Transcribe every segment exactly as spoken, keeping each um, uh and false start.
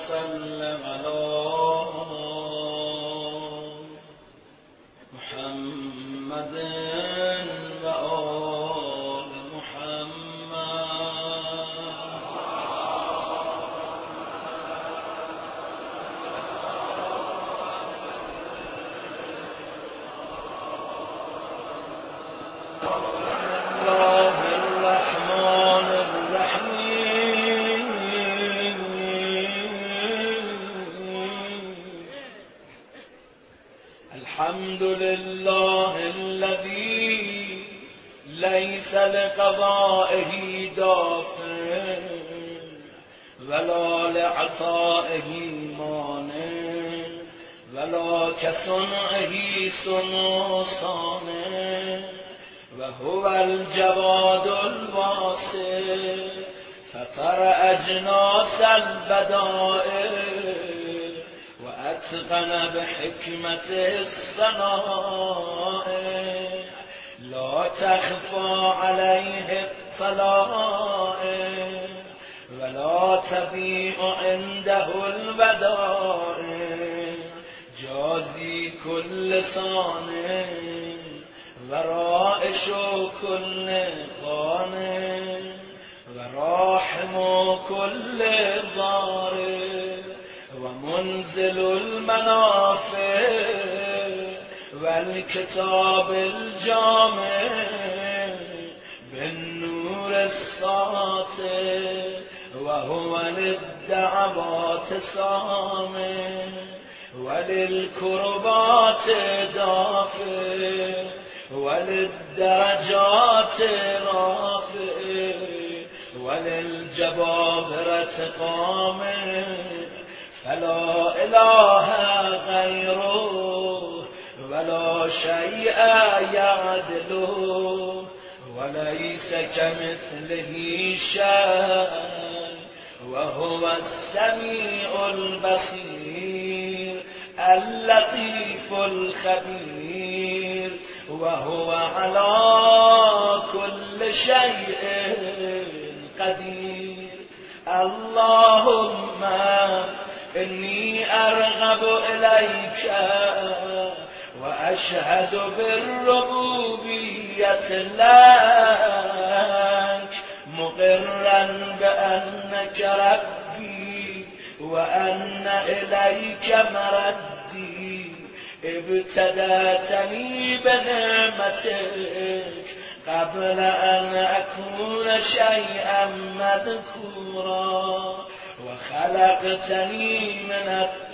وسلم على محمد و آل الحمد لله الذي ليس لقضائه دافع ولا لعطائه مانع ولا كصنعه صنع صانع وهو الجواد الواسع فطر أجناس البدائع وأتقن بحكمته الصنائع لا تخفى عليه الطلائع ولا تضيع عنده الودائع جازي كل صانع ورائش كل قانع وراحم كل ضارع ومنزل المنافع والكتاب الجامع بالنور الساطع وهو للدعوات سامع وللكربات دافع وللدرجات رافع وللجبابرة قامع فلا إله غيره ولا شيء يعدله وليس كمثله شيء وهو السميع البصير اللطيف الخبير وهو على كل شيء قدير اللهم إني أرغب إليك وأشهد بالربوبية لك مقرا بأنك ربي وأن إليك مردي ابتدأتني بنعمتك قبل أن أكون شيئا مذكورا وخلقتني من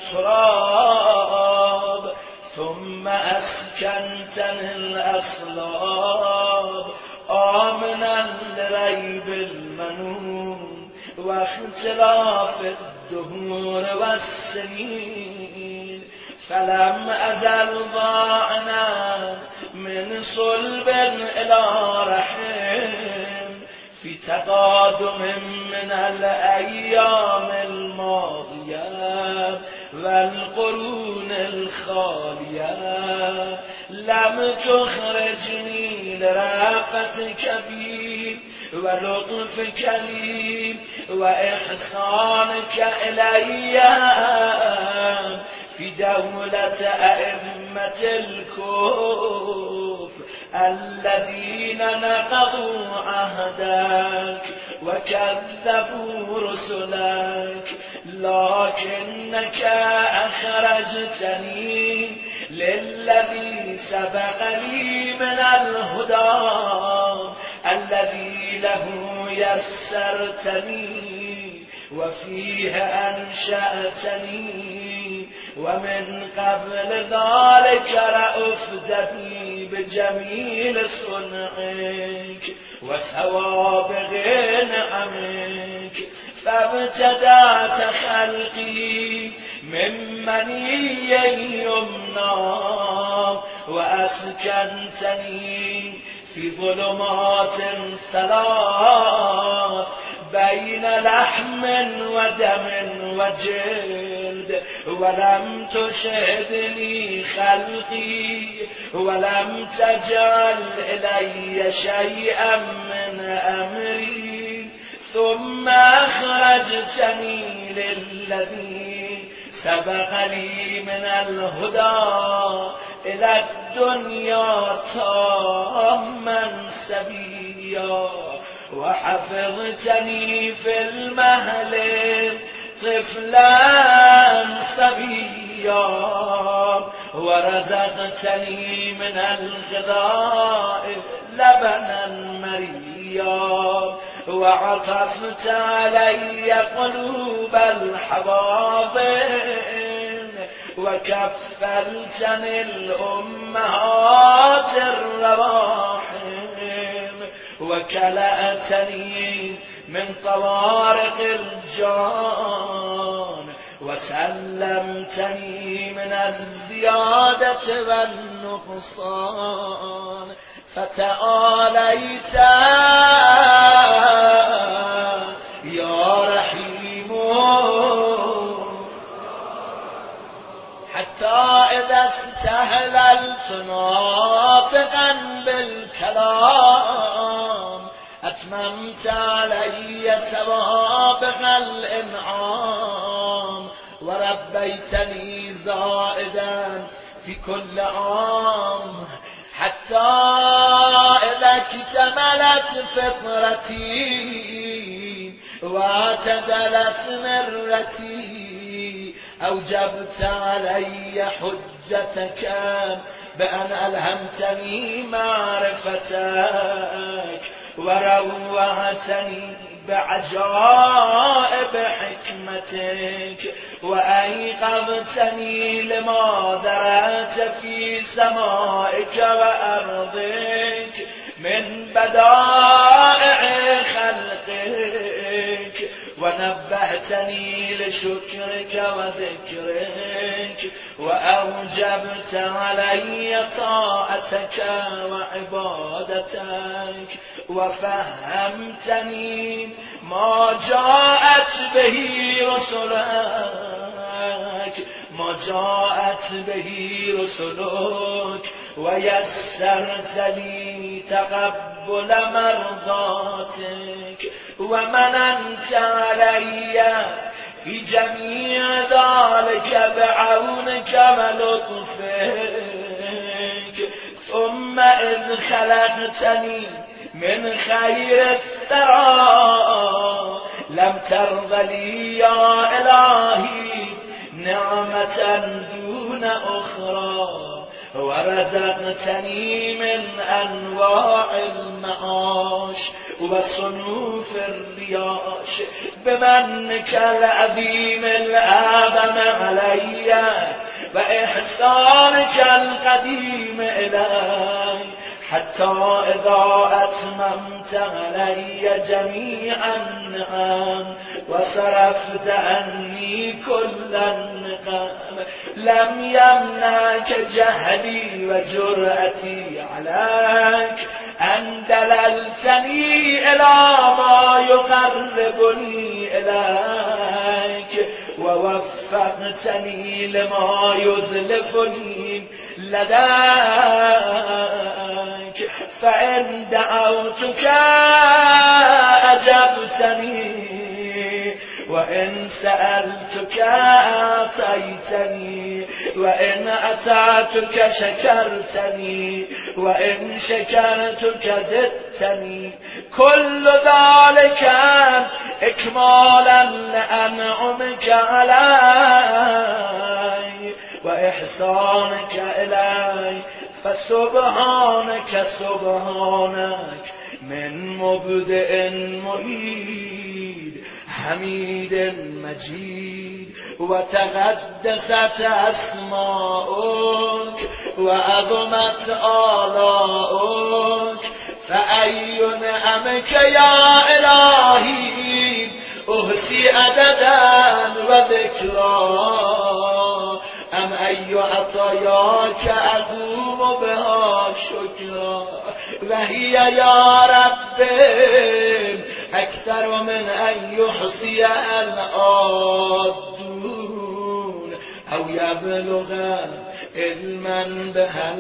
التراب ثم أسكنتني الأصلاب آمنا لريب المنون واختلاف الدهور والسنين فلم أزل ضاعنا من صلب إلى رحم في تقادم من الأيام الماضية والقرون الخالية لم تخرجني لرافتك بي ولطفك لي وإحسانك إلي في دولة أئمة الكفر الذين نقضوا عهدك وكذبوا رسلك لكنك أخرجتني للذي سبق لي من الهدى الذي له يسرتني وفيه أنشأتني ومن قبل ذلك رأفت بي بجميل صنعك وسوابغ نعمك فابتدأت خلقي من مني يمنى وأسكنتني في ظلمات ثلاث بين لحم ودم وجلد ولم تشهدني خلقي ولم تجعل إلي شيئا من أمري ثم أخرجتني للذي سبق لي من الهدى إلى الدنيا تاما سبيا وحفظتني في المهل طفلا صبيا ورزقتني من الغذاء لبنا مريا وعطفت علي قلوب الحباطن وكفلتني الأمهات الرواحم وكلأتني من طوارق الجان وسلمتني من الزيادة والنقصان فتعاليت يا رحيم حتى إذا استهللت ناطقا بالكلام أتممت علي سوابق الإنعام وربيتني زائدا في كل عام حتى إذا اكتملت فطرتي واعتدلت مرتي أوجبت علي حجتك بأن ألهمتني معرفتك وروعتني بعجائب حكمتك وأيقظتني لما درت في سمائك وأرضك من بدائع خلقك ونبهتني لشكرك وذكرك وأوجبت علي طاعتك وعبادتك وفهمتني ما جاءت به رسلك ما جاءت به رسلك ويسرت لي تقبل مرضاتك ومننت علي في جميع ذلك بعونك ولطفك ثم إذ خلقتني من خير الثرى لم ترض لي يا إلهي نعمة دون أخرى ورزقتني من أنواع المعاش وصنوف الرياش بمنك العظيم الأعظم علي وإحسانك القديم إلي حتى إذا أتممت علي جميع النعم وصرفت عني كل النقم لم يمنعك جهلي وجرأتي عليك أن دللتني إلى ما يقربني إليك ووفقتني لما يزلفني لديك فإن دعوتك أجبتني وإن سألتك أعطيتني وإن أطعتك شكرتني وإن شكرتك زدتني كل ذلك إكمالا لأنعمك علي وإحسانك إلي فسبحانك سبحانك من مبدئ معيد حميد مجيد وتقدست أسماؤك وعظمت آلاؤك فأي نعمك يا إلهي أحصي عددا وذكرا أم أي عطاياك أقوم بها شكرا وهي يا رب أكثر من أن يحصي العادون أو يبلغ علما بها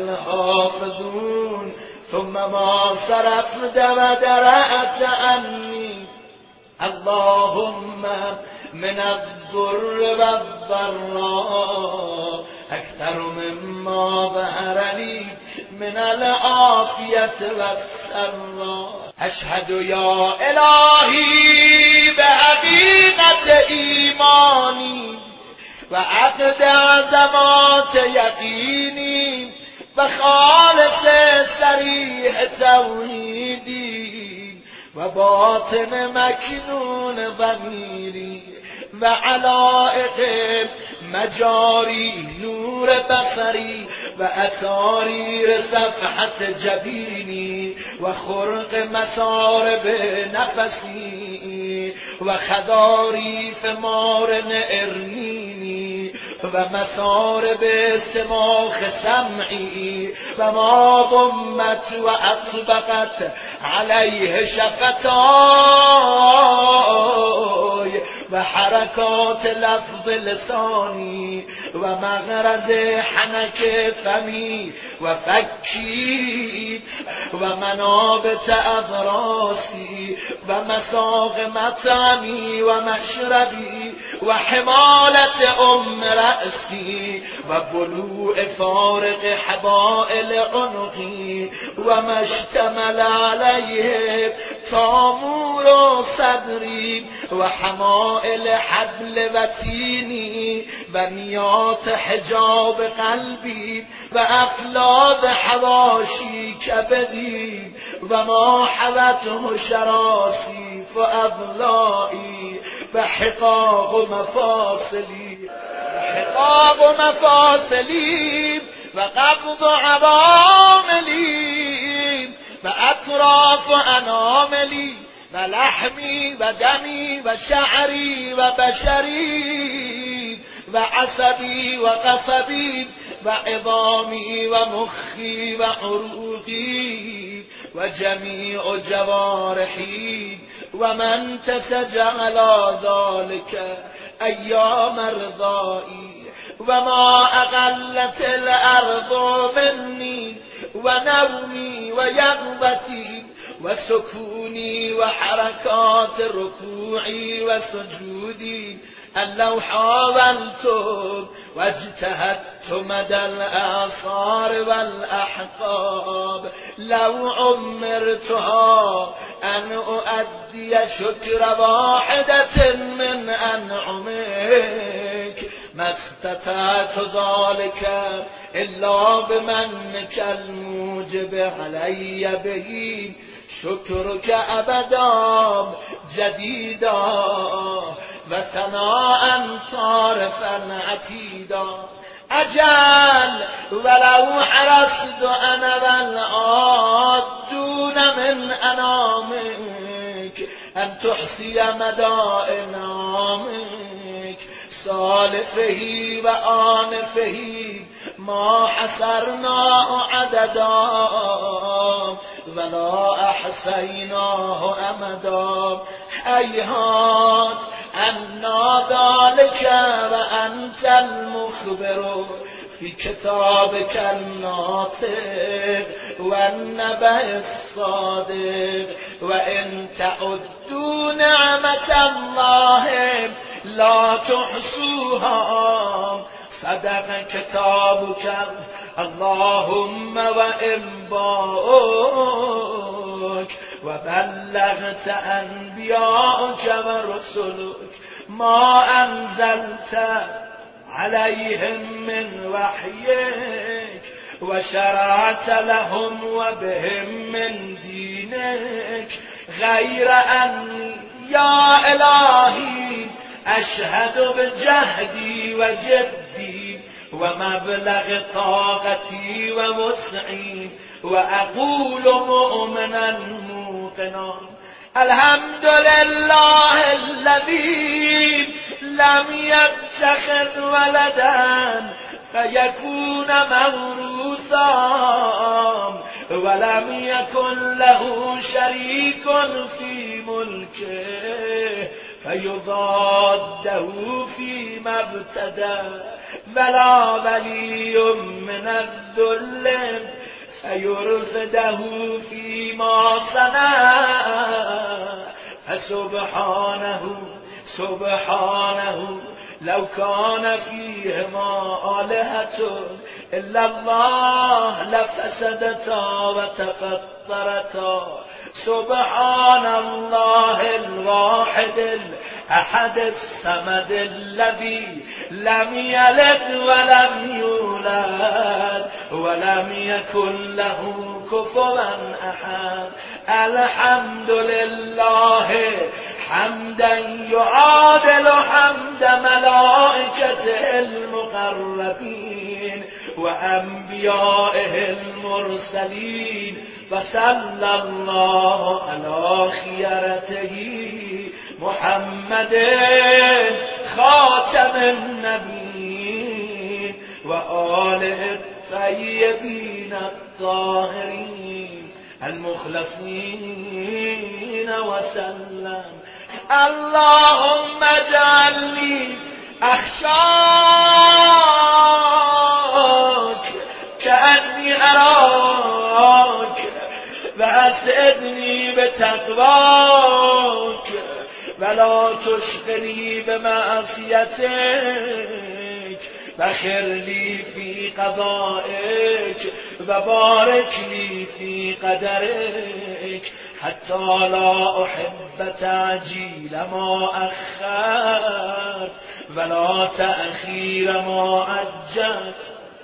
الحافظون ثم ما صرفت ودرأت عني اللهم من الضر والضراء أكثر مما ظهر لي من العافية والسراء. أشهد يا إلهي بحقيقة إيماني وعقد عزمات يقيني وخالص صريح توحيدي وباطن مكنون ضميري وعلائق مجاري نور بصري وأسارير صفحة جبيني وخرق مسارب نفسي وخضاريف مارن إرنيني ومسارب سماخ سمعي وما ضمت وأطبقت عليه شفتاي وحركات لفظ لساني ومغرز حنك فمي وفكي ومنابت أضراسي ومساغ مطعمي ومشربي وحمالة أم رأسي وبلوء فارق حبائل عنقي وما اشتمل عليه تامور صدري وحمائل حبل وتيني بنيات حجاب قلبي وأفلاد حواشي كبدي وما حوته شراسي فأضلائي وحقاق مفاصلي وحقاق مفاصلي وقبض عواملي وأطراف أناملي ولحمي ودمي وشعري وبشري وعصبي وقصبي وعظامي ومخي وعروقي وجميع جوارحي ومن تسج على ذلك أيام رضائي وما أغلت الأرض مني ونومي ويقظتي وسكوني وحركات ركوعي وسجودي أن لو حاولت واجتهدت مدى الآثار والأحقاب لو عمرتها أن أؤدي شكر واحدة من أنعمك ما استطعت ذلك إلا بمنك الموجب علي به شكرك أبدا جديدا وثناء طارفا عتيدا. أجل ولو حرصت أنا والعادون من أنامك أن تحصي مدى إنعامك سالفه وآنفه ما حصرناه عددا ولا أحصيناه أمدا. هيهات أنا ذلك وأنت المخبر في كتابك الناطق والنبأ الصادق وإن تعدوا نعمة الله لا تحصوها صدق كتابك اللهم وإنباؤك وبلغت أنبياءك ورسلك ما أنزلت عليهم من وحيك وشرعت لهم وبهم من دينك غير أني يا إلهي أشهد بجهدي وجدي ومبلغ طاقتي ووسعي وأقول مؤمنا موقنا الحمد لله الذي لم يتخذ ولدا فيكون موروثا ولم يكن له شريك في ملكه فيضاده فيما ابتدى ولا ولي من الذل فيرفده فيما صنع سبحانه سبحانه لو كان فيهما آلهة إلا الله لفسدتا وتفطرتا. سبحان الله الواحد الأحد الصمد الذي لم يلد ولم يولد ولم يكن له كفوا أحد. الحمد لله حمدا يعادل حمد ملائكته المقربين وأنبيائه المرسلين. وصلى الله على خيرته محمد خاتم النبيين وآله الطيبين الطاهرين المخلصين وسلم. اللهم اجعلني أخشاك كأني أراك وأسعدني بتقواك ولا تشغلني بمعصيتك وخر لي في قضائك وبارك لي في قدرك حتى لا أحب تعجيل ما أخرت ولا تأخير ما أجلت.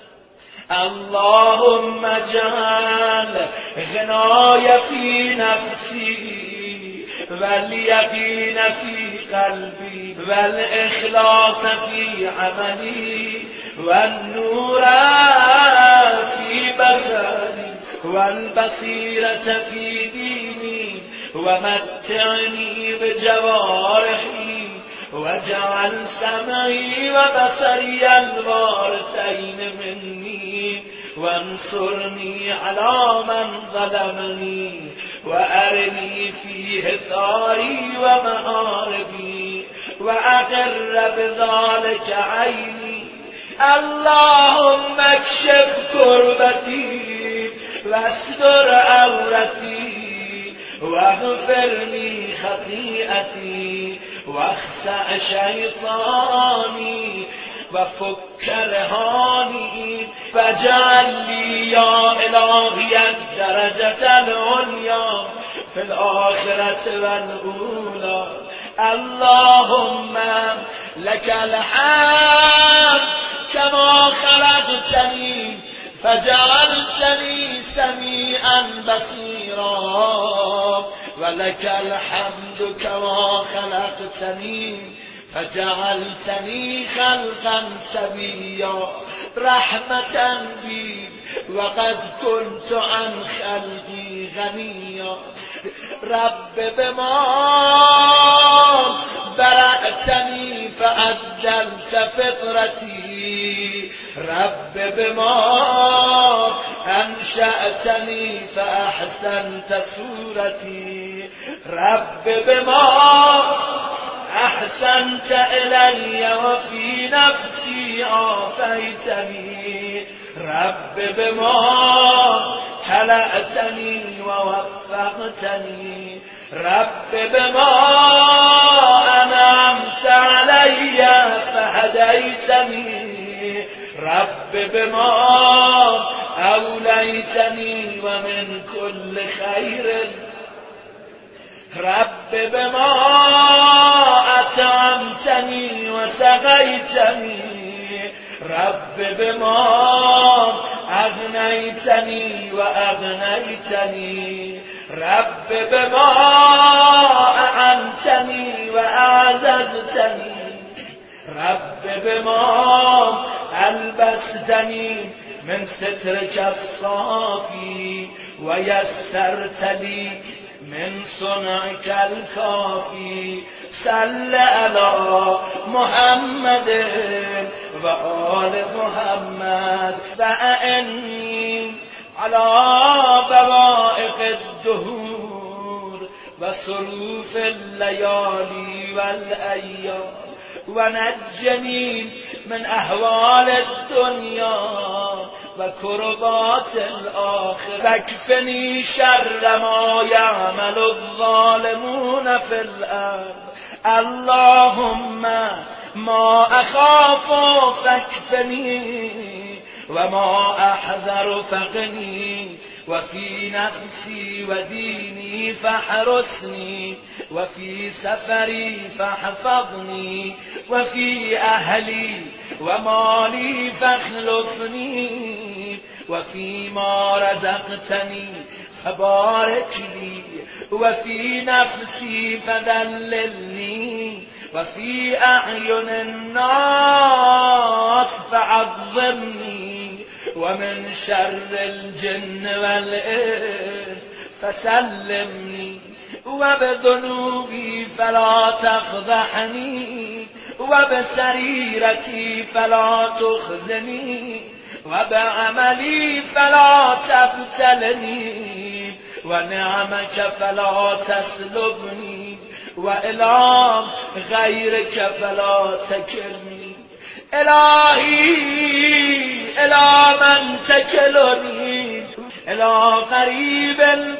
اللهم اجعل غناي في نفسي واليقين في قلبي والإخلاص في عملي والنور في بصري والبصيرة في ديني ومتعني بجوارحي واجعل سمعي وبصري الوارثين مني وانصرني على من ظلمني وأرني فيه ثاري ومآربي وأقر بذلك عيني. اللهم اكشف كربتي واستر عورتي واغفر لي خطيئتي واخسأ شيطاني وفك رهاني واجعل لي يا إلهي الدرجة العليا في الآخرة والأولى. اللهم لك الحمد كما خلقتني فجعلتني سميعا بصيرا ولك الحمد كما خلقتني فجعلتني خلقا سويا رحمة بي وقد كنت عن خلقي غنيا. رب بما برأتني فعدلت فطرتي رب بما أنشأتني فأحسنت صورتي رب بما أحسنت إلي وفي نفسي عافيتني رب بما كلأتني ووفقتني رب بما أنعمت علي فهديتني رب بما أوليتني ومن كل خير رب بما أطعمتني وسقيتني رب بما أغنيتني وأغنيتني رب بما أعنتني وأعززتني رب بما ألبستني من سترك الصافي ويسرت لي من صنعك الكافي. صل على محمد وآل محمد وأعني على بوائق الدهور وصروف الليالي والأيام ونجني من أهوال الدنيا و کربات الآخرة واکفنی شر ما یعمل الظالمون فی الارض اللهم ما اخاف فاکفنی و ما احذر فقنی وفي نفسي وديني فاحرسني وفي سفري فاحفظني وفي أهلي ومالي فاخلفني وفيما رزقتني فبارك لي وفي نفسي فذللني وفي أعين الناس فعظمني ومن شر الجن والإنس فسلمني وبذنوبي فلا تفضحني وبسريرتي فلا تخزني وبعملي فلا تبتلني ونعمك فلا تسلبني وإلى غيرك فلا تكلني الهی الى من تکلنی الى قریب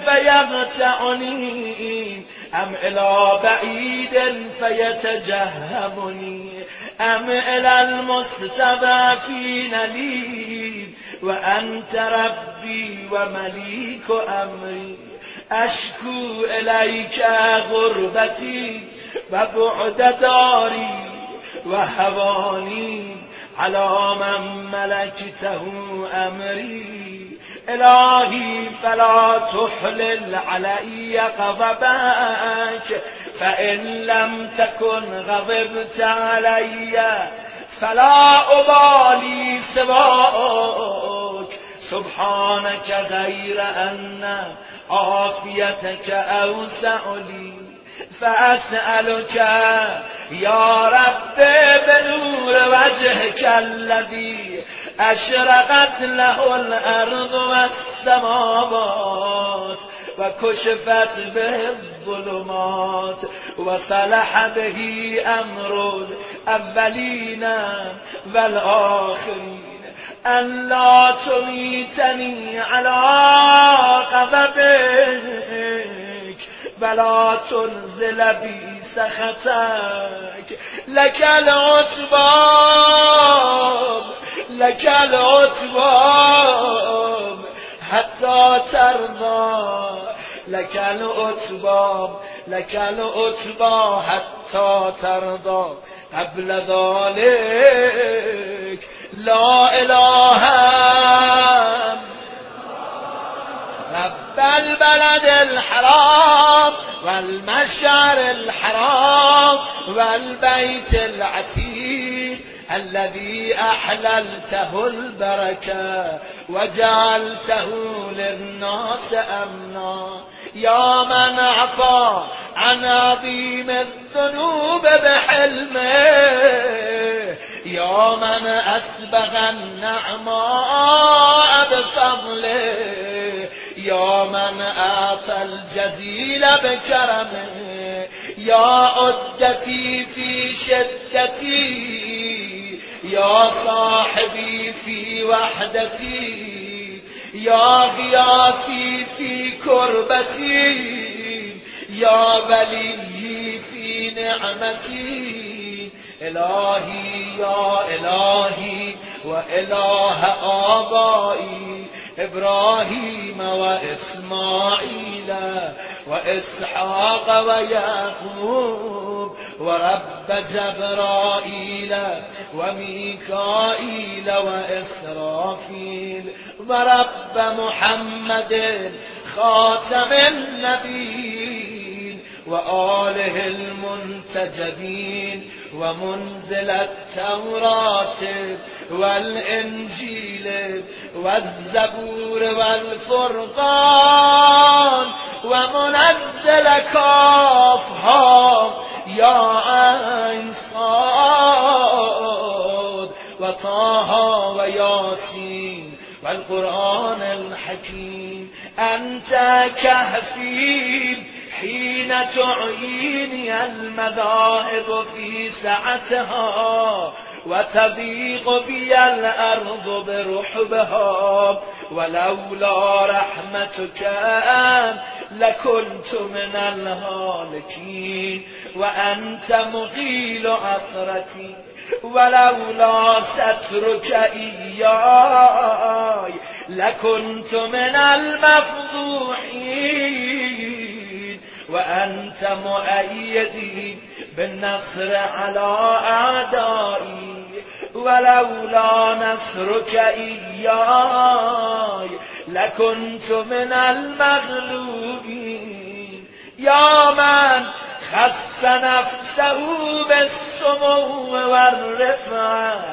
فیقطعنی ام الى بعید فیتجهمنی ام الى المستضعفین لی و انت ربی و ملیک امری اشکو الیک غربتی و بعد داری و هوانی على من ملكته امری الهی فلا تحلل علي غضبك فإن لم تكن غضبت علي فلا أبالي سواك سبحانك غير أن عافيتك أوسع لي فأسألك يا رب بنور وجهك الذي أشرقت له الأرض والسماوات وكشفت به الظلمات وصلح به أمر الأولين والآخرين أن لا تميتني على غضبك ولا تنزل بي سخطك لك العتبى لك العتبى حتى ترضى لك العتبى لك العتبى حتى ترضى قبل ذلك لا إله رب البلد الحرام والمشعر الحرام والبيت العتيق الذي أحللته البركة وجعلته للناس أمنا يا من عفا عن عظيم الذنوب بحلمه يا من أسبغ النعماء بفضله يا من أعطى الجزيل بكرمه يا عدتي في شدتي يا صاحبي في وحدتي يا غياثي في كربتي يا ولي في نعمتي إلهي يا إلهي وإله آبائي إبراهيم وإسماعيل وإسحاق ويعقوب ورب جبرائيل وميكائيل وإسرافيل ورب محمد خاتم النبيين وآله المنتجبين ومنزل التوراة والإنجيل والزبور والفرقان ومنزل كافها يا عين صاد وطه وياسين والقرآن الحكيم أنت كهفي حين تعيني المذاهب في سعتها وتضيق بي الأرض برحبها ولولا رحمتك لكنت من الهالكين وأنت مغيل عثرتي ولولا سترك إياي لكنت من المفضوحين وأنت مؤيدي بالنصر على أعدائي ولولا نصرك إياي لكنت من المغلوبين يا من خص نفسه بالسمو والرفعة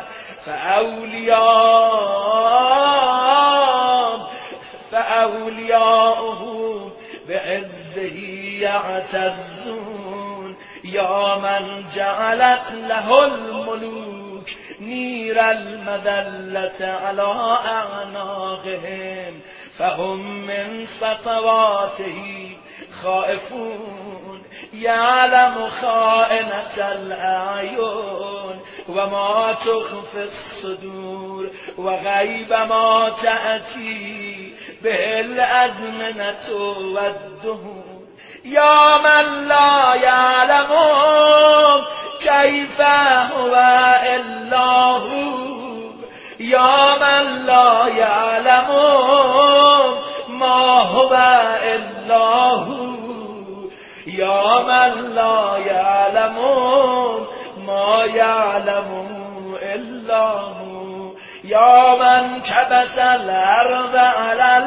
فأولياء فأولياؤه بعزه يعتزون يا من جعلت له الملوك نير المذلة على أعناقهم فهم من سطواته خائفون يعلم خائنة الأعين وما تخفي الصدور وغيب ما تأتي به الأزمنة والدهور يا من لا يعلم كيف هو إلا هو يا من لا يعلم ما هو إلا هو يا من لا يعلم ما يعلم إلا هو يا من كبس الأرض على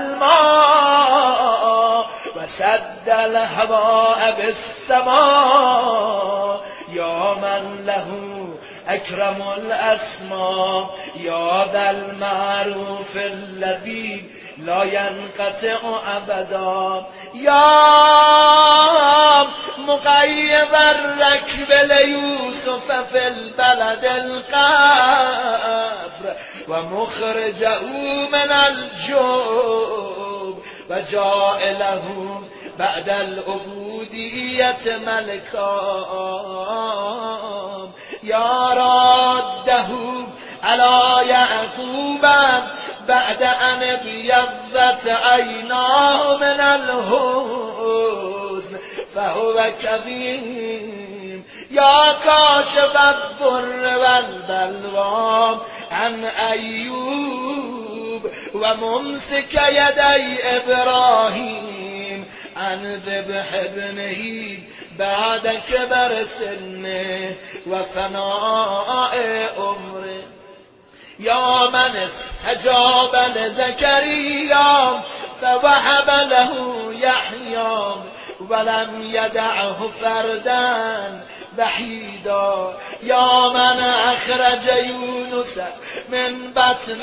الماء وسد الهواء بالسماء يا من له أكرم الأسماء يا ذا المعروف الذي لا ينقطع أبدا يا مقيض الركب ليوسف في البلد القفر ومخرجه من الجوب وجائله بعد العبودية ملكا يا راده على يعقوب بعد أن ابيضت عيناه من الحزن فهو كظيم يا كاشف الضر والبلوى عن أيوب وممسك يدي إبراهيم عن ذبح ابنه بعد كبر سنه وفناء عمره يا من استجاب لزكريا فوهب له يحيى ولم يدعه فردا وحيدا يا من أخرج يونس من بطن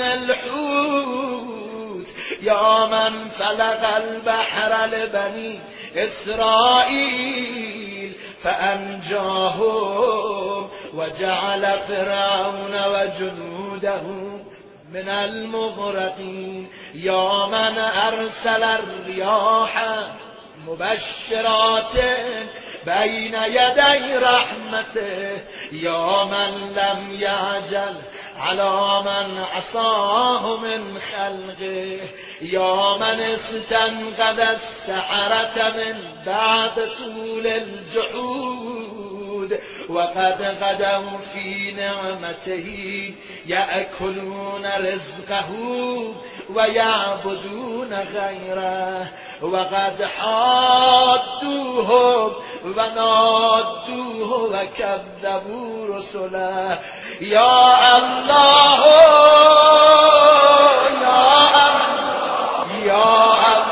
الحوت يا من فلق البحر لبني إسرائيل فأنجاهم وجعل فرعون وجنوده من المغرقين يا من أرسل الرياح مبشرات بين يدي رحمته يا من لم يعجل على من عصاه من خلقه يا من استنقذ السحرة من بعد طول الجحود وقد غدوا في نعمته يأكلون رزقه ويعبدون غيره وقد حادوه ونادوه وكذبوا رسله يا الله يا الله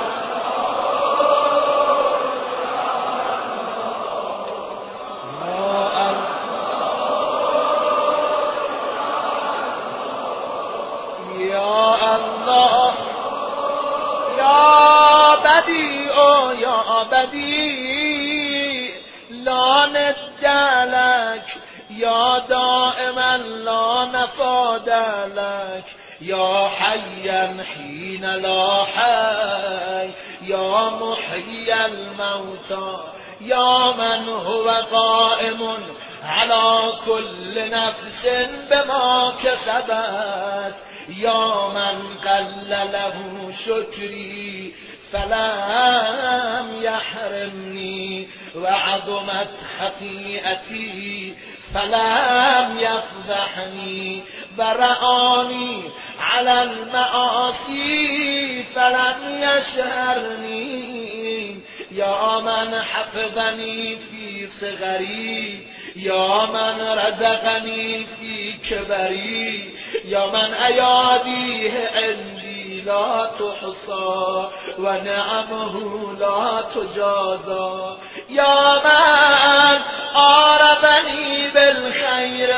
يا الله يا بديع يا بديع لا ند لك يا دائما لا نفاد لك يا حيا حين لا حي يا محيي الموتى يا من هو قائم على كل نفس بما كسبت يا من قل له شكري فلم يحرمني وعظمت خطيئتي فلم يفضحني برآني على المعاصي فلم يشهرني يا من حفظني في صغري يا من رزقني في كبري يا من أياديه عندي لا تحصى ونعمه لا تجازى يا من عارضني بالخير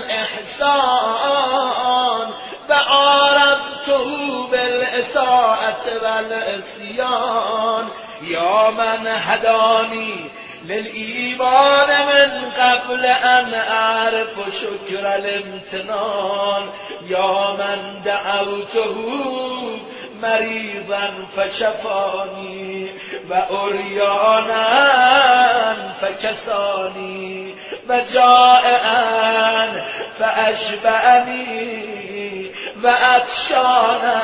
والإحسان فعارضته بالإساءة والعصيان يا من هداني للإيمان من قبل أن أعرف شكر الامتنان يا من دعوته مريضا فشفاني وأريانا فكساني وجائعا فأشبعني وعطشانا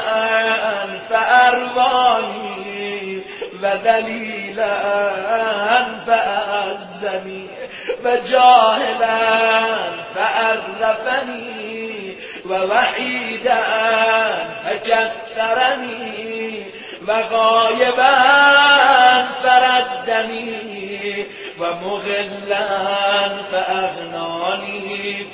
فأرواني وذليلا فأعزني وجاهلا فأرفني ووحيدا فكثرني وغائبا فردني ومغلا فأغناني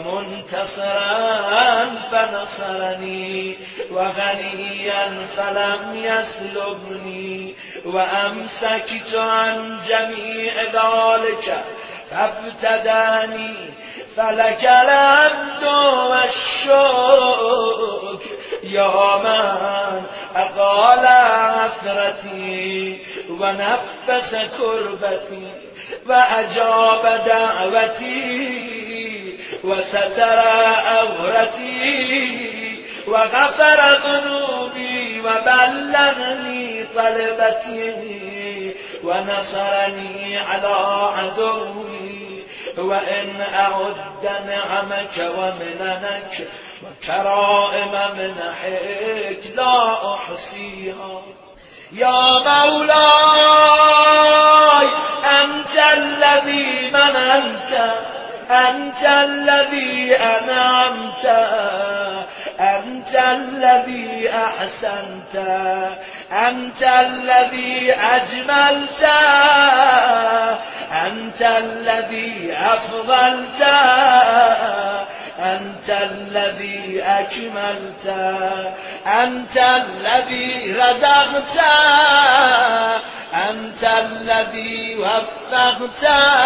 ومنتصرا فنصرني وغنيا فلم يسلبني وأمسكت عن جميع ذلك فابتداني فلك الحمد والشكر يا من أقال عثرتي ونفس كربتي وأجاب دعوتي وستر عورتي وغفر ذنوبي وبلغني طلبتي ونصرني على عدوي وإن أعد نعمك ومننك وكرائم منحك لا أحصيها يا مولاي أنت الذي مننت أنت الذي أنعمت أنت الذي أحسنت أنت الذي أجملت أنت الذي أفضلت أنت الذي أكملت أنت الذي رزقت أنت الذي وفقت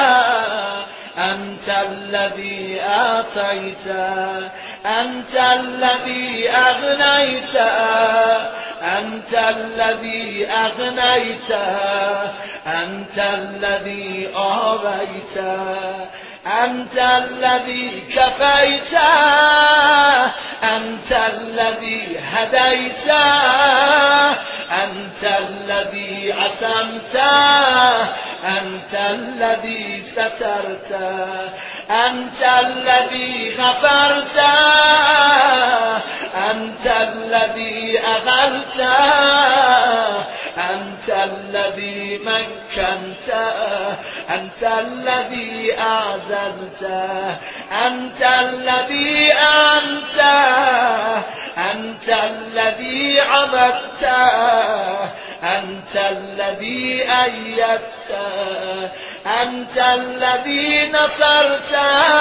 أنت الذي آتيت أنت الذي أغنيت أنت الذي أغنيت أنت الذي آويت أنت الذي كفيت أنت الذي هديت أنت الذي عصمت أنت الذي سترت أنت الذي غفرت أنت الذي أغلت أنت الذي مكنت أنت الذي أعززت أنت الذي أنت أنت الذي عبدت أنت الذي أيدت أنت الذي نصرت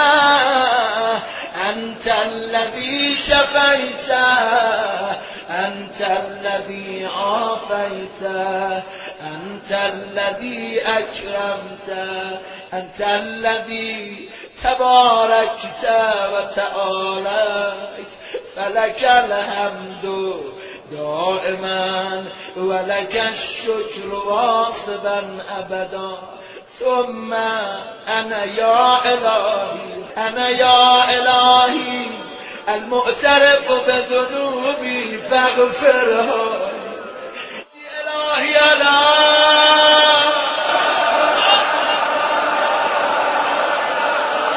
أنت الذي شفيت أنت الذي عافيت أنت الذي أكرمت أنت الذي تباركت وتعاليت فلك الحمد دائما ولك الشكر واصبا أبدا ثم أنا يا إلهي أنا يا إلهي المعترف بذنوبي فاغفرها يا إلهي يا إلهي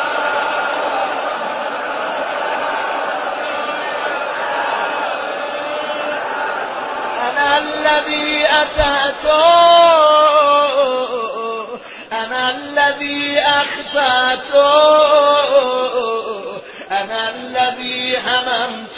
حسدت أنا الذي أخفت أنا الذي هممت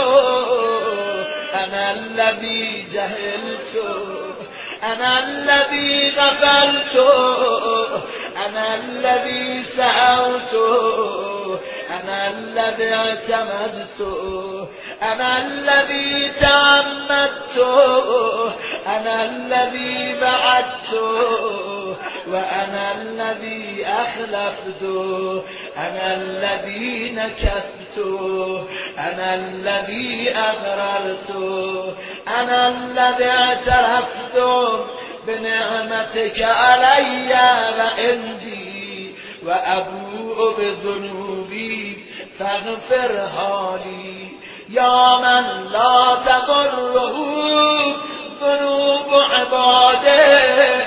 أنا الذي جهلت أنا الذي غفلت أنا الذي سهوت أنا الذي اعتمدت أنا الذي تعمدت أنا الذي بعدت وأنا الذي أخلفت أنا الذي نكثت أنا الذي أغررت أنا الذي اعترفت بنعمتك علي وعندي وأبوء بذنوبي فاغفرها لي يا من لا تضره ذنوب عباده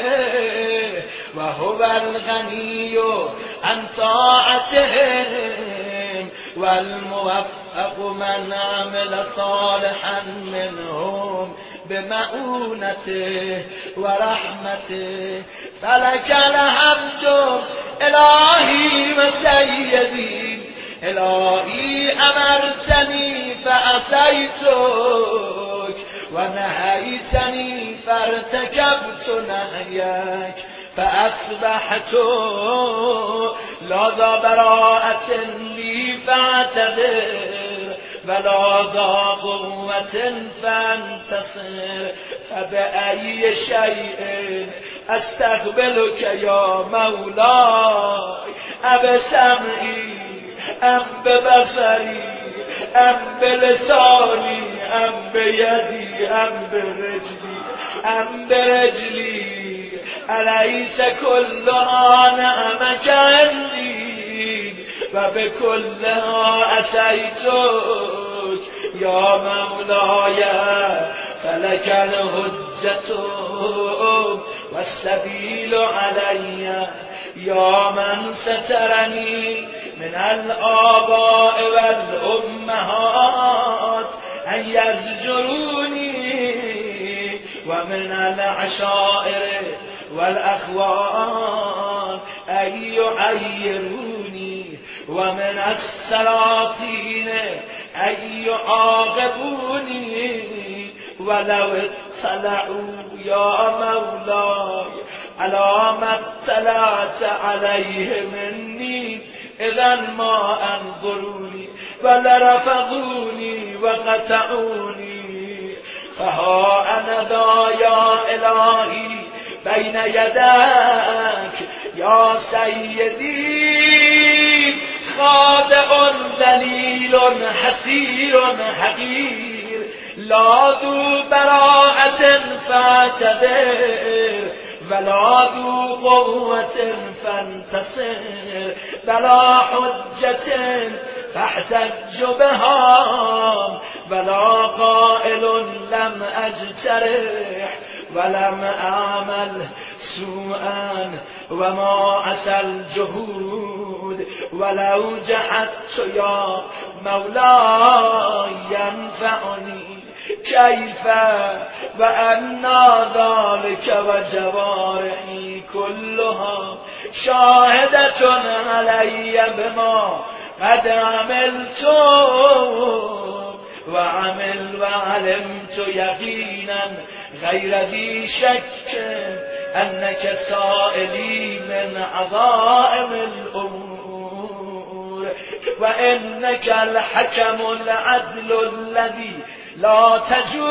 وهو الغني عن طاعتهم والموفق من عمل صالحا منهم بمؤونته ورحمته فلك الحمد إلهي وسيدي إلهي أمرتني فعصيتك ونهيتني فارتكبت نهيك فأصبحت لذا براءة لي فاعتذر ولا ذا قوة فانتصر فبأي شيء أستقبلك يا مولاي أبسمعي أم ببصري أم بلساني أم بيدي أم برجلي أم برجلي أليس كلها نعمك عندي وبكلها أسيتك يا مولاي فلك الحجة والسبيل علي يا من سترني من الآباء والأمهات أن يزجروني ومن العشائر والأخوان أن يعيروني ومن السلاطين أن يعاقبوني ولو اطلعوا يا مولاي على ما اطلعت عليه مني إذا ما أنظروني ولرفضوني وقطعوني فها أنا ذا يا إلهي بين يداك يا سيدي خاضع ذليل حسير حقير لا ذو براءة فاعتذر ولا ذو قوة فانتصر بلا حجة فاحتج بها ولا قائل لم أجترح ولم أعمل سوءا وما عسى الجهود ولو جحدت يا مولاي ينفعني كيف وأنا ذلك وجوارحي كلها شاهدة علي بما قد عملت وعمل وعلمت يقينا غير ذي شك أنك سائلي من عظائم الأمور وإنك الحكم العدل الذي لا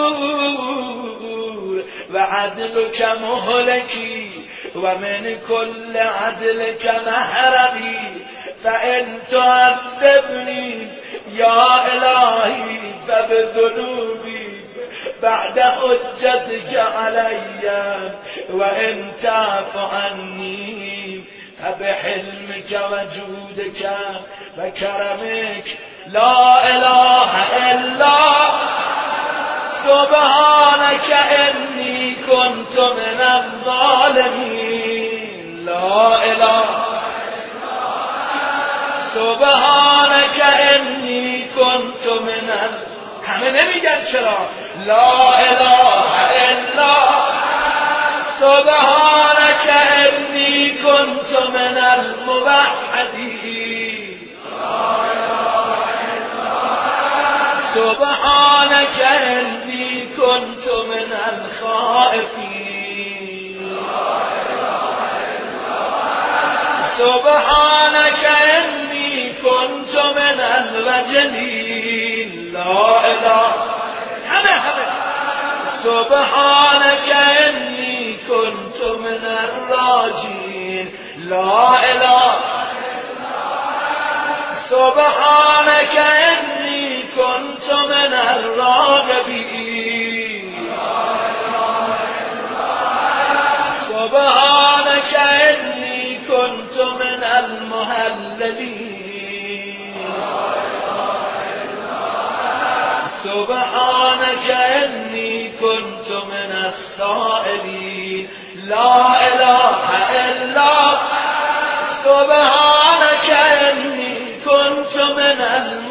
تجور وعدلك مهلكي ومن كل عدلك محرمي فإن تعذبني يا إلهي فبذنوبي بعد حجتك علي وإن تعف عني فبحلمك وجودك وكرمك لا إله إلا سبحانك إني كنت من الظالمين لا إله سبحانك إني كنت من ال... همه نمیگن چرا لا إله إلا سبحانك إني كنت من الموحدين سبحانك إني كنت من الخائفين سبحانك إني كنت من الوجلين لا إله همه همه سبحانك إني كنت من الراجين لا إله سبحانك إني كنت من الراغبين سبحانك إني كنت من المهللين سبحانك إني كنت من السائلين لا إله إلا سبحانك إني كنت من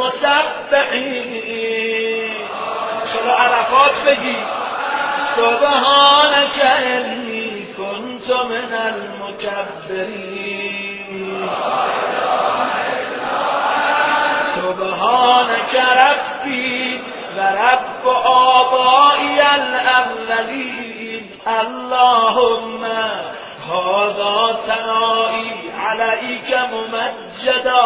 المسبحين شلو عرفات بجي سبحانك إني كنت من المكبرين سبحانك ربي ورب آبائي الأولين اللهم هذا ثنائي عليك ممجدا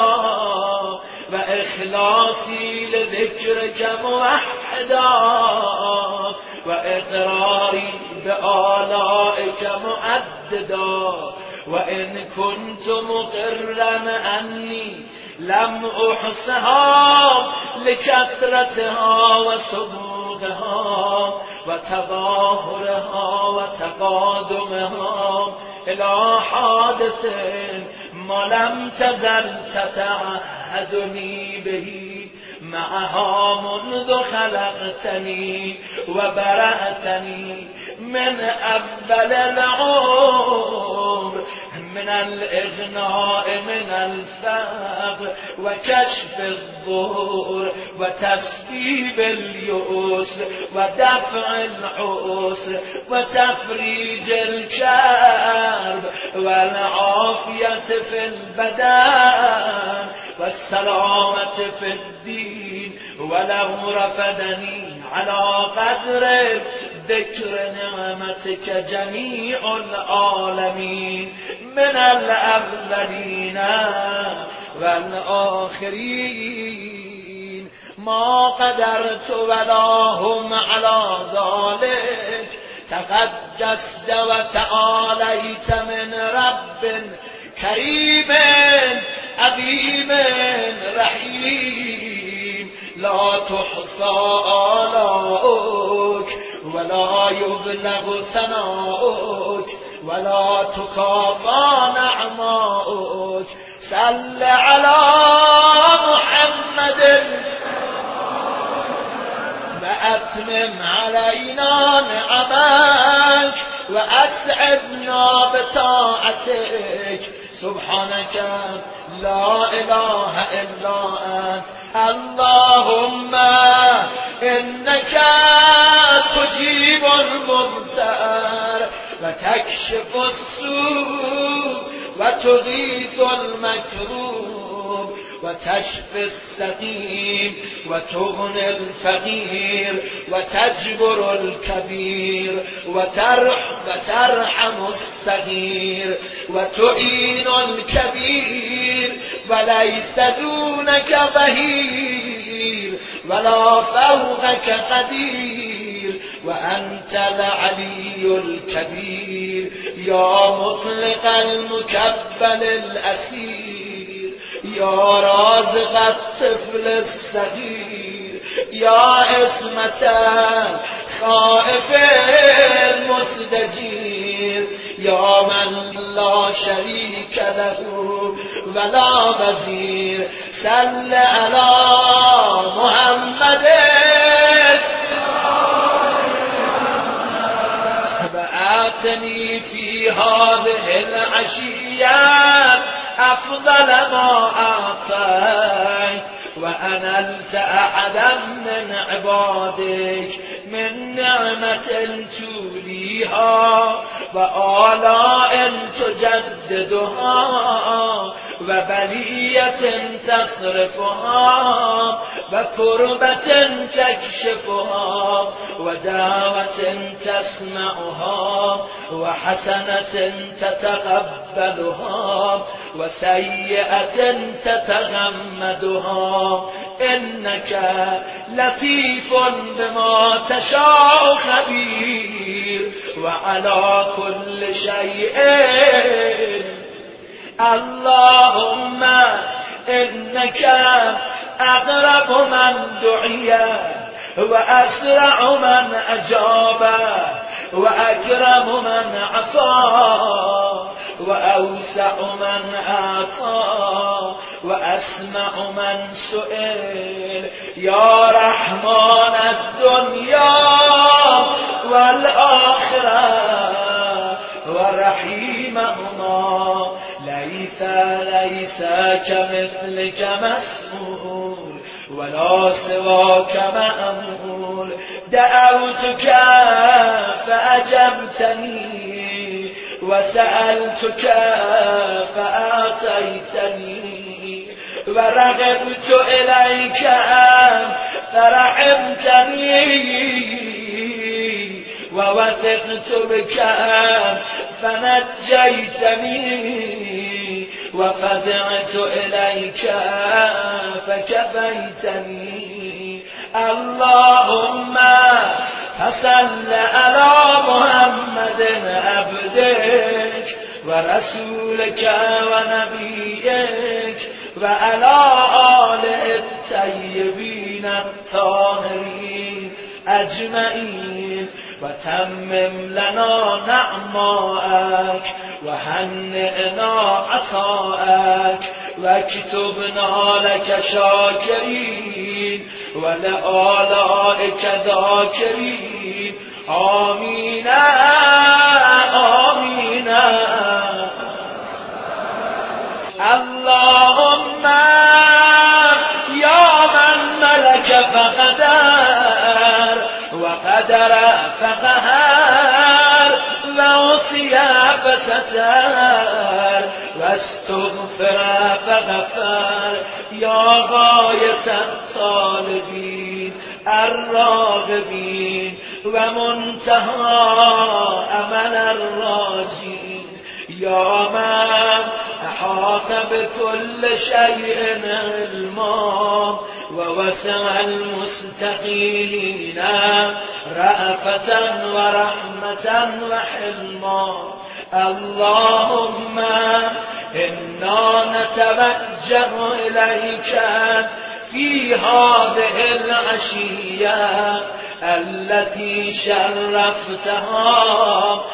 وإخلاصي لذكرك موحدا وإقراري بآلائك مؤددا وإن كنت مقرا أني لم أحصها لكثرتها وسبوغها وتظاهرها وتقادمها إلى حادث ما لم تزل تتعهدني به معها منذ خلقتني وبرأتني من أول العمر من الإغناء من الفقر وكشف الظهور وتسبيب اليسر ودفع العسر وتفريج الكرب والعافية في البدن والسلامة في الدين ولو رفدني على قدر ذكر نعمتك جميع العالمين من الأولين والآخرين ما قدرت ولا هم على ذلك تقدست وتعاليت من رب كريم عظيم رحيم لا تحصى آلاؤك ولا يبلغ ثناؤك ولا تكافى نعماؤك صل على محمد وأتمم علينا نعمك وأسعدنا بطاعتك سبحانك لا إله إلا أنت اللهم إنك تجيب المضطر وتكشف السوء وتغيث المكروب وتشفي السقيم وتغني الفقير وتجبر الكبير وترحم, وترحم الصغير وتعين الكبير وليس دونك ظهير ولا فوقك قدير وأنت العلي الكبير يا مطلق المكبل الأسير يا رازق الطفل الصغير يا اسمة خائف المستجير يا من لا شريك له ولا وزير صل على محمد وآتني في هذه العشية أفضل ما أعطيت وأنلت أحدا من عبادك من نعمة توليها وآلاء تجددها وبلية تصرفها وكربة تكشفها ودعوة تسمعها وحسنة تتقبلها وسيئة تتغمدها إنك لطيف بما تشاء خبير وعلى كل شيء. اللهم إنك أقرب من دعي وأسرع من أجاب وأكرم من عصى وأوسع من أعطى وأسمع من سئل يا رحمن الدنيا والآخرة ورحيمهما ليس ليس كمثلك مسؤول ولا سواك مأمول. دعوتك فأجبتني وسألتك فأعطيتني ورغبت إليك فرحمتني ووثقت بك فنجيتني وفزعت إليك فكفيتني. اللهم فصل على محمد عبدك ورسولك ونبيك وعلى آله الطيبين الطاهرين أجمعين وتمم لنا نعماءك وهنئنا عطاءك واكتبنا لك شاكرين ولآلائك ذاكرين. آمين آمين. اللهم يا من ملك فقدر وقدر فقهر وعصي فستر واستغفر فغفر يا غاية الطالبين الراغبين ومنتهى أمل الراجين يا من أحاط بكل شيء علما ووسع المستقيمين رأفة ورحمة وحلما. اللهم إنا نتوجه إليك في هذه العشية التي شرفتها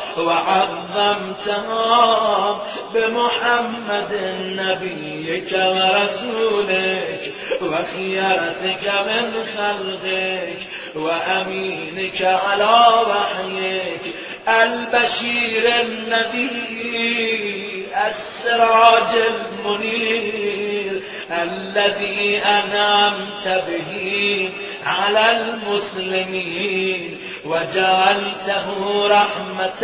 وعظمتها بمحمد نبيك ورسولك وخيرتك من خلقك وأمينك على وحيك البشير النذير السراج المنير الذي أنعمت به على المسلمين وجعلته رحمة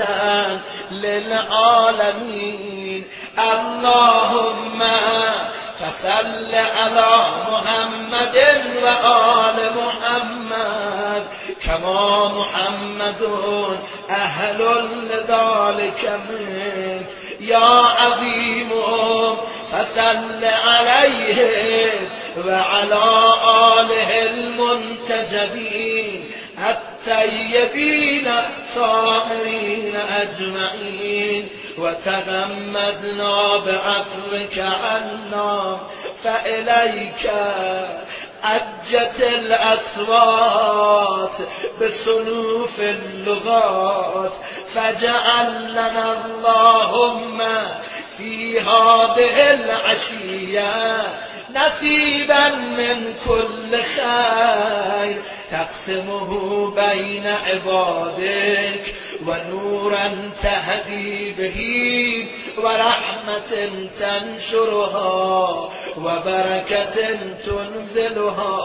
للعالمين. اللهم فصل على محمد وآل محمد كما محمد أهل لذلك منك يا عظيم. فصل عليه وعلى آله المنتجبين الطيبين الطاهرين أجمعين وتغمدنا بعفوك عنا فإليك عجت الأصوات بصنوف اللغات فاجعل لنا اللهم في هذه العشية نصيبا من كل خير تقسمه بين عبادك ونورا تهدي به ورحمة تنشرها وبركة تنزلها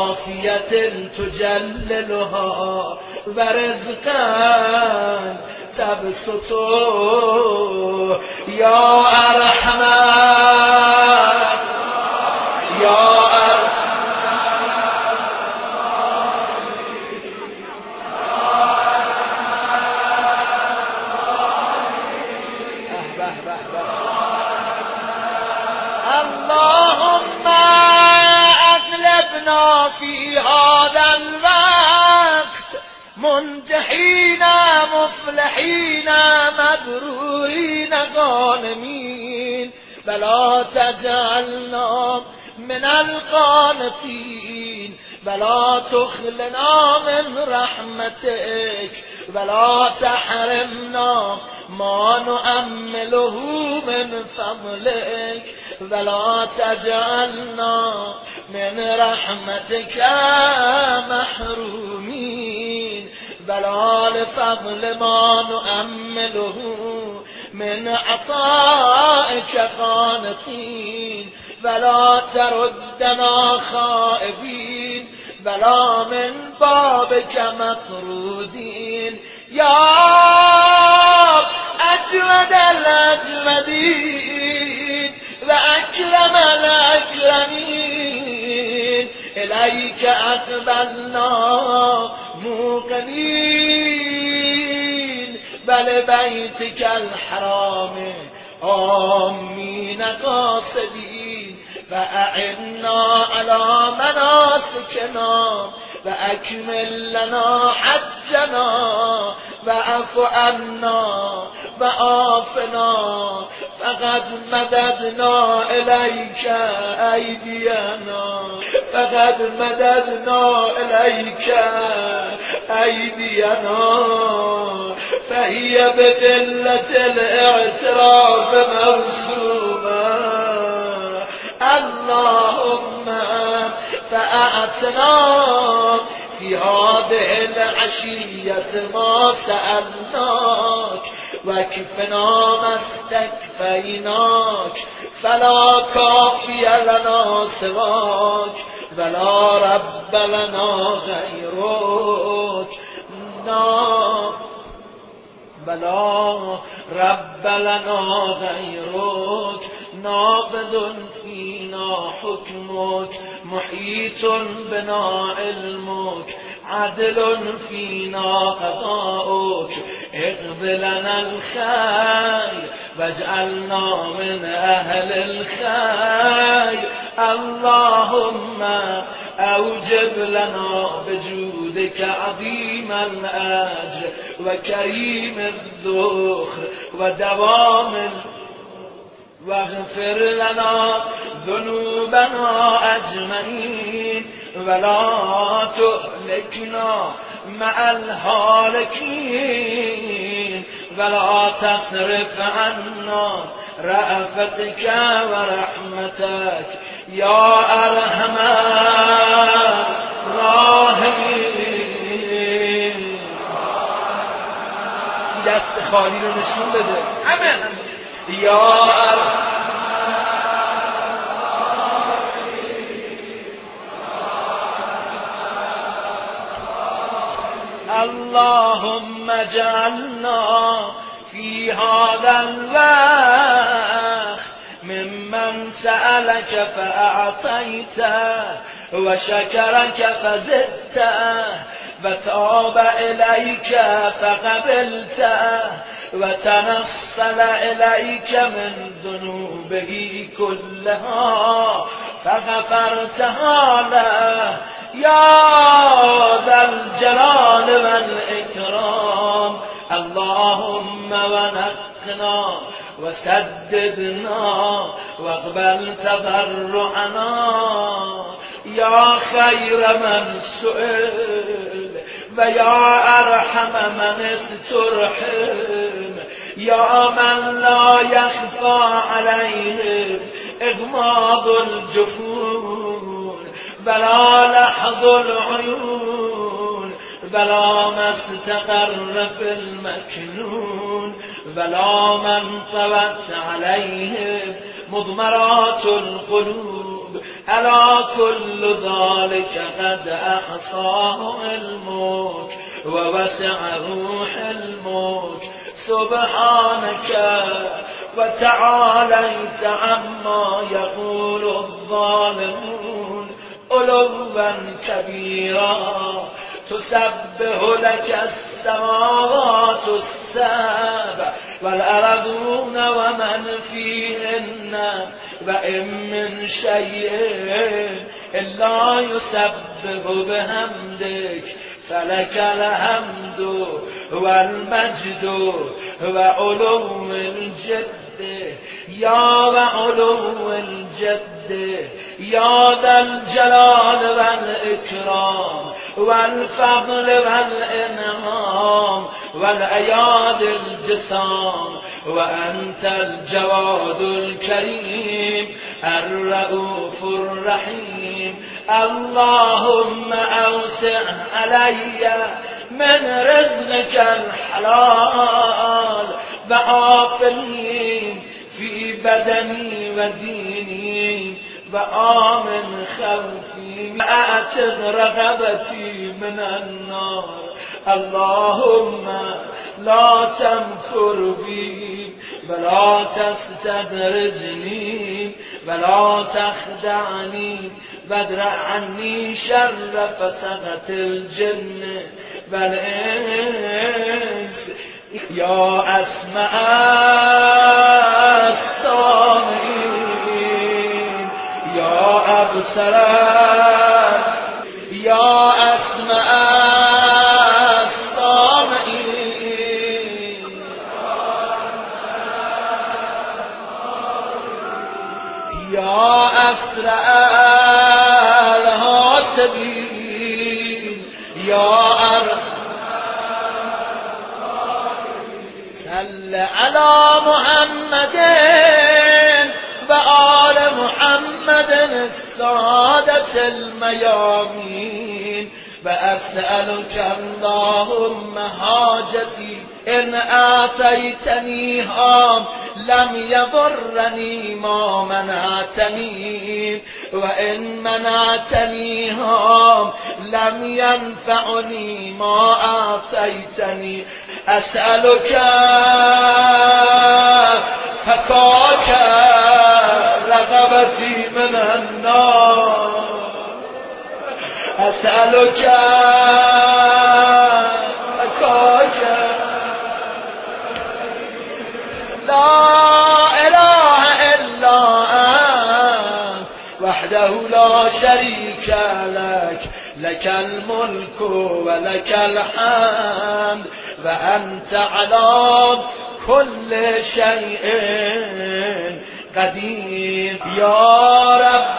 وعافية تجللها ورزقا تبسطه يا أرحم يا أرحم اللهم أغلبنا في هذا الوقت منجحين مفلحين مبرورين غانمين ولا تجعلنا من القانتين ولا تخلنا من رحمتك ولا تحرمنا ما نؤمله من فضلك ولا تجعلنا من رحمتك محرومين ولا لفضل ما نؤمله من عطائك قانتين ولا تردنا خائبين ولا من بابك مطرودين يا أجود الأجودين وأكرم الأكرمين إليك أقبلنا موقنين بل بيتك الحرام آمين قاصدين فأعنا على مناسكنا وأكمل لنا حجنا وأعف عنا وعافنا فقد مددنا إليك أيدينا فقد مددنا إليك أيدينا فهي بذلة الاعتراف موسومة اللهم فأعتنا في هذه العشية ما سألناك وكفنا ما استكفيناك فلا كافي لنا سواك ولا رب لنا غيرك نعم بلا رب لنا غيرك نافذ فينا حكمك محيط بنا علمك عدل فينا قضاؤك اقض لنا الخير واجعلنا من أهل الخير اللهم أوجب لنا بجودك عظيم الأجر وكريم الذخر ودوام واغفر لنا ذنوبنا أجمعين ولا تهلكنا مع الهالكين ولا تصرف عنا رأفتك ورحمتك يا أرحم الراحمين. دست خالی رو نشون بده همه یا اللهم اجعلنا في هذا الوقت ممن سألك فأعطيته وشكرك فزدته وتاب إليك فقبلته وتنصل إليك من ذنوبه كلها فغفرتها له يا ذا الجلال والإكرام. اللهم ونقنا وسددنا واقبل تضرعنا يا خير من سئل ويا أرحم من استرحم يا من لا يخفى عليهم إغماض الجفون بلا لحظ العيون بلا ما استقر في المكنون بلا من طوت عليهم مضمرات القلوب ألا كل ذلك قد أحصاه علمك ووسعه حلمك سبحانك وتعاليت عما يقول الظالمون علوا كبيرا تسبح لك السماوات السبع والأرضون ومن فيهن وإن من شيء إلا يسبح بحمدك فلك الحمد والمجد وعلو الجد يا وعلو الجد يا ذا الجلال والإكرام والفضل والإنعام والأياد الجسام وأنت الجواد الكريم الرؤوف الرحيم اللهم أوسع علي من رزقك الحلال وعافني في بدني وديني وآمن خوفي وأعتق رغبتي من النار اللهم لا تمكر بي ولا تستدرجني ولا تخدعني وادرع عني شر فسقة الجن والإنس يا أسمع السامعين يا أبصر يا أسمع السامعين يا أسرع الحاسبين يا أرحم صل على محمد وآل محمد السادة الميامين وأسألك اللهم حاجتي إن آتيتنيها لم يضرني ما منعتني وإن منعتنيها لم ينفعني ما آتيتني أسألك فكاك رغبتي من النار أسألك فكاك لا إله إلا أنت وحده لا شريك لك لك الملك ولك الحمد وأنت على كل شيء قدير يا رب